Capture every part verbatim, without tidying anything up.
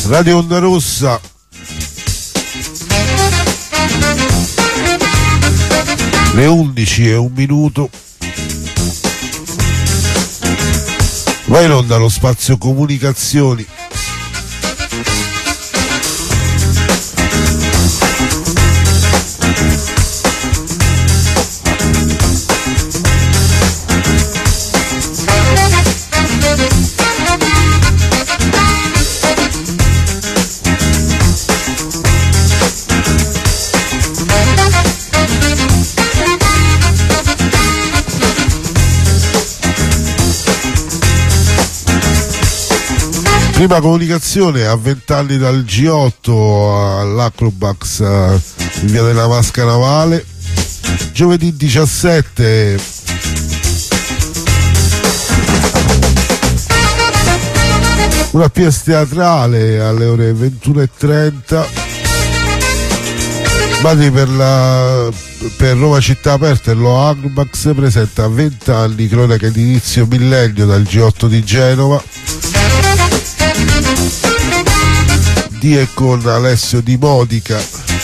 Radio Onda Rossa, le undici e un minuto. Va in onda lo spazio comunicazioni. Prima comunicazione: a vent'anni dal G otto all'Acrobax in via della Vasca Navale. Giovedì diciassette una pièce teatrale alle ore ventuno e trenta. Madri per, la, per Roma Città Aperta e lo Acrobax presenta vent'anni cronache di inizio millennio dal G otto di Genova. Di e con Alessio Di Modica.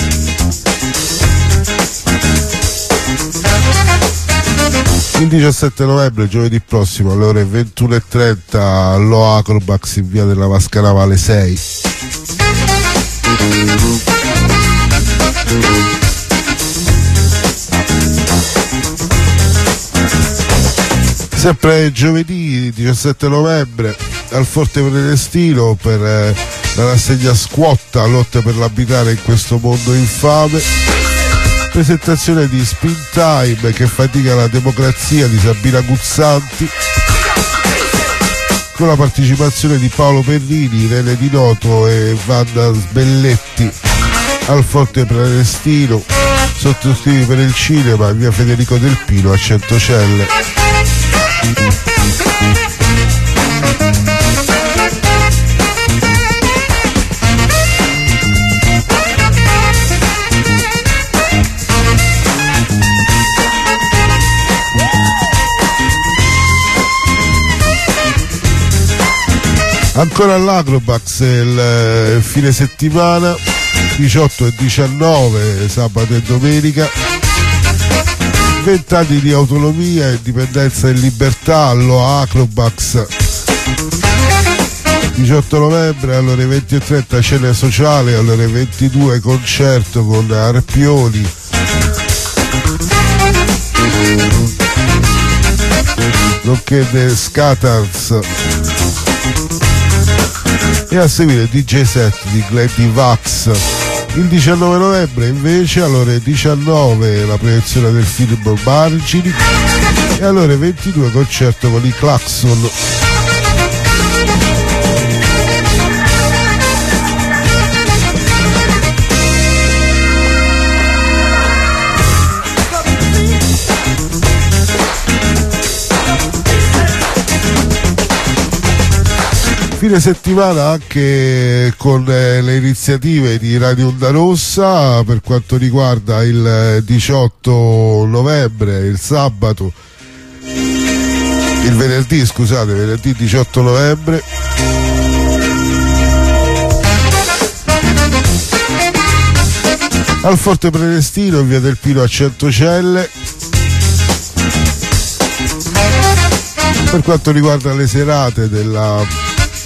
Il diciassette novembre, giovedì prossimo, alle ore ventuno e trenta allo Acrobax in via della Vasca Navale sei. Sempre giovedì diciassette novembre al Forte Prenestino per eh, la rassegna Squatta, lotte per l'abitare in questo mondo infame. Presentazione di Spin Time, che fatica la democrazia, di Sabina Guzzanti, con la partecipazione di Paolo Perrini, Irene Di Noto e Wanda Sbelletti. Al Forte Prenestino, sottoscrivi per il cinema, via Federico Del Pino a Centocelle. Ancora all'Acrobax il fine settimana diciotto e diciannove, sabato e domenica. Vent'anni di autonomia, indipendenza e libertà allo Acrobax. diciotto novembre alle ore venti e trenta cena sociale, alle ore ventidue concerto con Arpioni. Nonché The Scatars. E a seguire D J set di Glady Vax. Il diciannove novembre invece alle ore diciannove la proiezione del film Margini e alle ore ventidue concerto con i Claxon. Fine settimana anche con eh, le iniziative di Radio Onda Rossa per quanto riguarda il diciotto novembre, il sabato, il venerdì, scusate, venerdì diciotto novembre. Al Forte Prenestino in via del Pino a Centocelle. Per quanto riguarda le serate della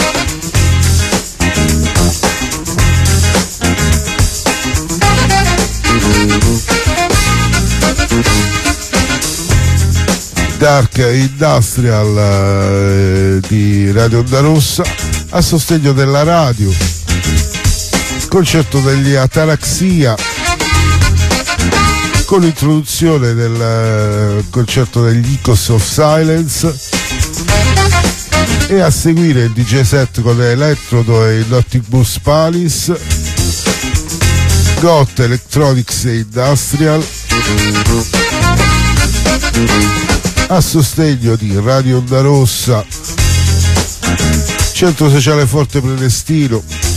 Dark Industrial eh, di Radio Onda Rossa, a sostegno della radio, concerto degli Ataraxia con l'introduzione del eh, concerto degli Icos of Silence, e a seguire il D J set con Electrodo e il Noctibus Palace, Got Electronics e Industrial, a sostegno di Radio Onda Rossa, Centro Sociale Forte Prenestino.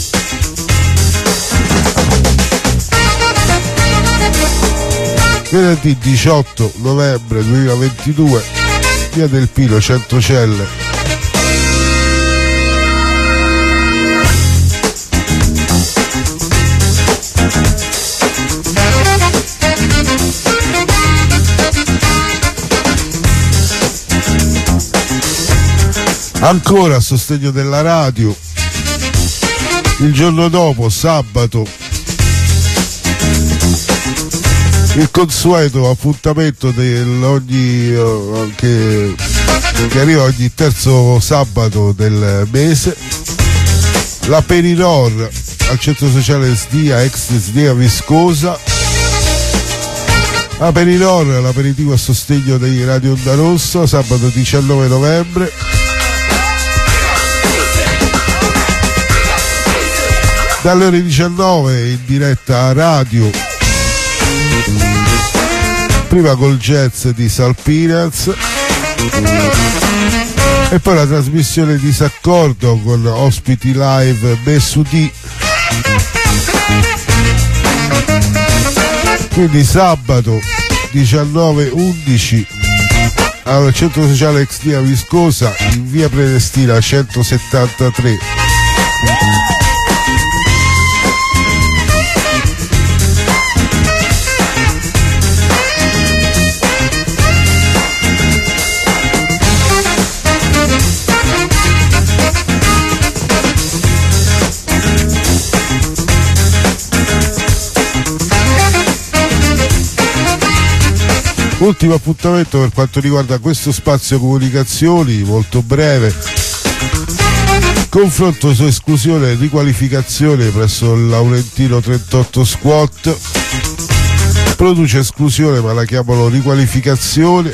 Venerdì diciotto novembre duemilaventidue, via del Pino, Centocelle. Ancora a sostegno della radio, il giorno dopo, sabato, il consueto appuntamento dell'ogni eh, che, che arriva ogni terzo sabato del mese, la Peninor al centro sociale S D A, ex S D A Viscosa. La Peninor, l'aperitivo a sostegno dei Radio Onda Rossa, sabato diciannove novembre. Dalle ore diciannove in diretta a radio, prima col jazz di Salpinaz e poi la trasmissione Disaccordo con ospiti live Messudì. Quindi sabato diciannove undici al centro sociale ex D A Viscosa in via Prenestina centosettantatré. Ultimo appuntamento per quanto riguarda questo spazio comunicazioni, molto breve. Confronto su esclusione e riqualificazione presso il Laurentino trentotto Squat. Produce esclusione ma la chiamano riqualificazione.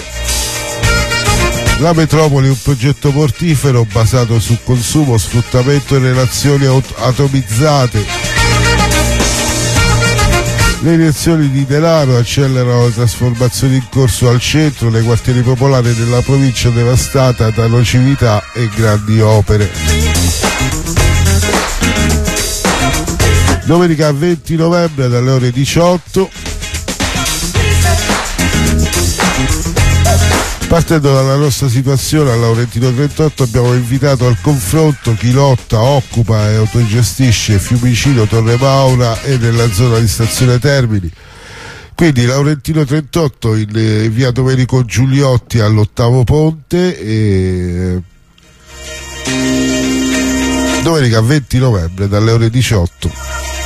La metropoli è un progetto mortifero basato su consumo, sfruttamento e relazioni aut- atomizzate. Le iniezioni di denaro accelerano le trasformazioni in corso al centro nei quartieri popolari della provincia devastata da nocività e grandi opere. Domenica venti novembre dalle ore diciotto, partendo dalla nostra situazione al Laurentino trentotto, abbiamo invitato al confronto chi lotta, occupa e autogestisce Fiumicino, Torre Maura e nella zona di Stazione Termini. Quindi Laurentino trentotto in eh, via Domenico Giuliotti all'Ottavo Ponte e domenica venti novembre dalle ore diciotto.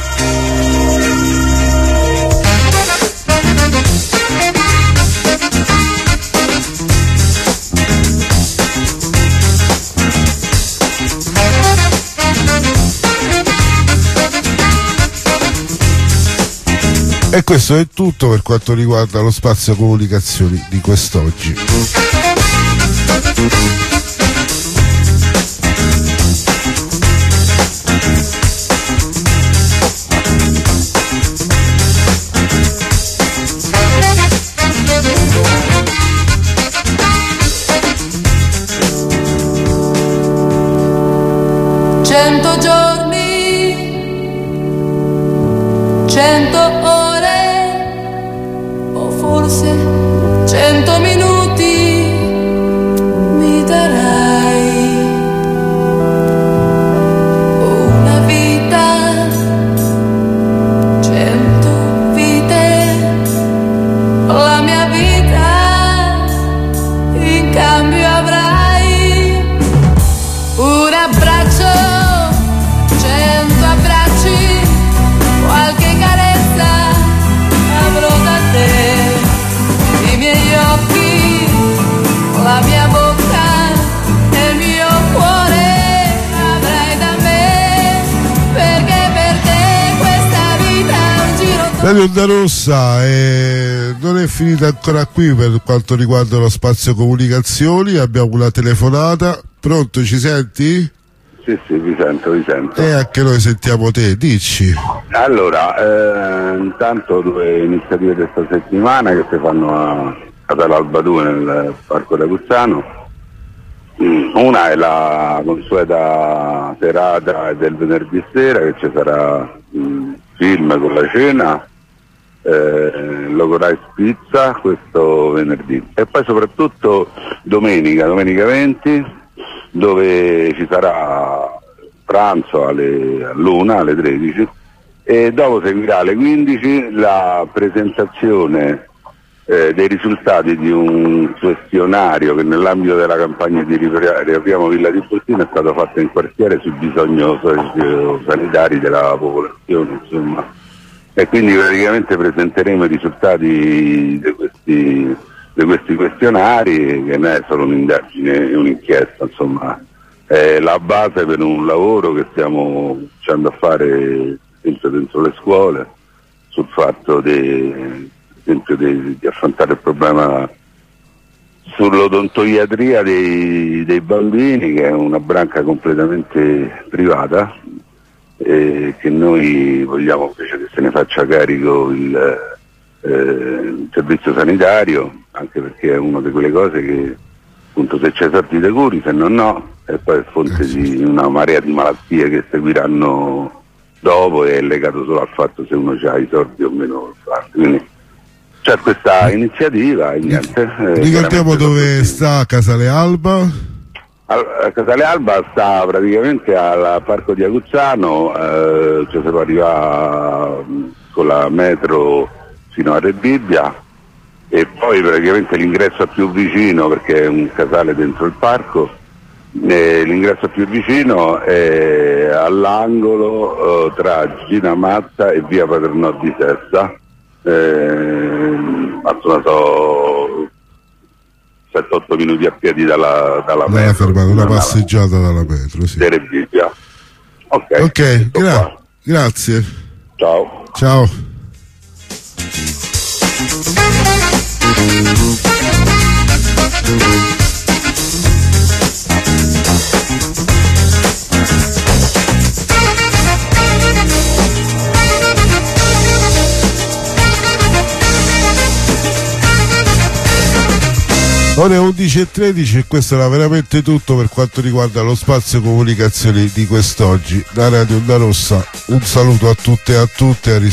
E questo è tutto per quanto riguarda lo spazio comunicazioni di quest'oggi. Cento giorni, cento ore, o forse cento minuti mi darai, una vita, cento vite, la mia vita in cambio avrai un abbraccio. La mia bocca e il mio cuore avrai da me, perché per te questa vita è un giro. Radio Onda Rossa eh, non è finita ancora qui per quanto riguarda lo spazio comunicazioni. Abbiamo una telefonata. Pronto, ci senti? Sì, sì, vi sento, vi sento. E anche noi sentiamo te, dici. Allora, eh, intanto due iniziative di questa settimana che si fanno a Casale Albadù nel Parco Raguzzano. Una è la consueta serata del venerdì sera, che ci sarà un film con la cena, eh, Logorai Pizza questo venerdì, e poi soprattutto domenica, domenica venti, dove ci sarà pranzo alle, all'una, alle tredici, e dopo seguirà alle quindici la presentazione eh, dei risultati di un questionario che nell'ambito della campagna di Riapriamo Villa Tiburtina è stato fatto in quartiere sui bisogni sanitari della popolazione, insomma. E quindi praticamente presenteremo i risultati di questi, di questi questionari, che non è solo un'indagine, è un'inchiesta, insomma, è la base per un lavoro che stiamo cominciando a fare dentro, dentro le scuole, sul fatto di, di, di affrontare il problema sull'odontoiatria dei, dei bambini, che è una branca completamente privata, e che noi vogliamo invece che se ne faccia carico il, eh, il servizio sanitario, anche perché è una di quelle cose che appunto se c'è soldi te curi, se non no, e poi è fonte di una marea di malattie che seguiranno dopo, e è legato solo al fatto se uno ha i soldi o meno. Quindi c'è questa iniziativa e niente. Eh, Ricordiamo dove sta Casale Alba. A Casale Alba sta praticamente al parco di Aguzzano, eh, cioè si può arrivare con la metro fino a Rebibbia, e poi praticamente l'ingresso più vicino, perché è un casale dentro il parco, eh, l'ingresso più vicino è all'angolo eh, tra Gina Matta e via Paternò di Sessa, eh, non so, sette otto minuti a piedi dalla, dalla metro, fermata, una passeggiata dalla metro, sì. Ok, okay gra- grazie. Ciao. Ciao. Ore undici e tredici, e questo era veramente tutto per quanto riguarda lo spazio comunicazioni di quest'oggi da Radio Onda Rossa. Un saluto a tutte e a tutte, a